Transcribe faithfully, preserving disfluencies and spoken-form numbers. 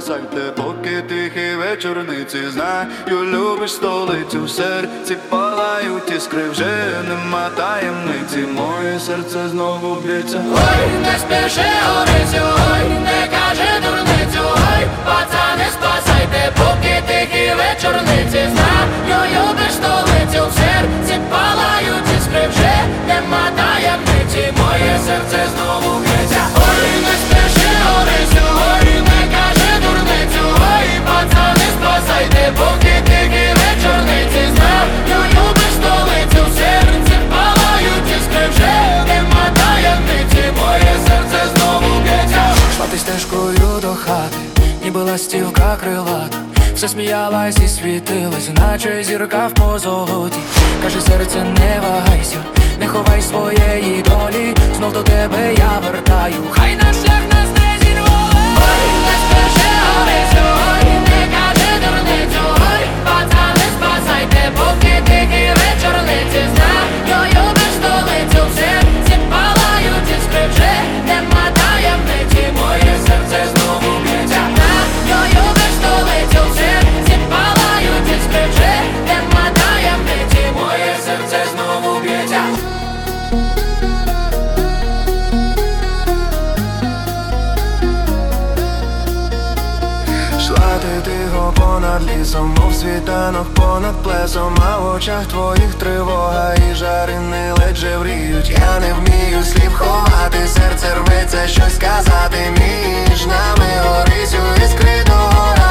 спасайте, поки тихі вечорниці. Знаю, любиш столицю, в серці палають іскри, вже нема таємниці, моє серце знову б'ється. Ой, не спіши, Орисю, ой, не каже дурницю, ой, пацани, спасайте, поки тихі вечорниці. Знаю, любиш столицю, в серці палають іскри, вже нема таємниці, моє серце знову б'ється. Ой, не спіши, Орисю, ой, не каже дурницю, ой, пацани, спасайте, поки тихі вечорниці. Знаю, любиш столицю, в серці палають іскри, вже нема таємниці, моє серце знову б'ється. Шла ти стежкою до хати, ніби ластівка крилата, все сміялась і світилась, наче зірка в позолоті. Каже серце, не вагайся, не ховай своєї долі, знов до тебе я вертаю, хай наш шлях нас не зірве. Ой, не спіши, Орисю, ой, не каже дурницю, ой, пацани, спасайте, поки тихі вечорниці. Знаю, любиш столицю, в серці палають іскри, вже нема таємниці, моє серце знову б'ється. Знаю, любиш столицю, в серці палають іскри, вже нема таємниці, моє серце знову б'ється. Шла ти тихо понад лісом, мов світанок понад плесом, а в очах твоїх тривога і жарини ледь жевріють. Я не вмію слів ховати, серце рветься щось сказати, між нами Орисю іскри догора.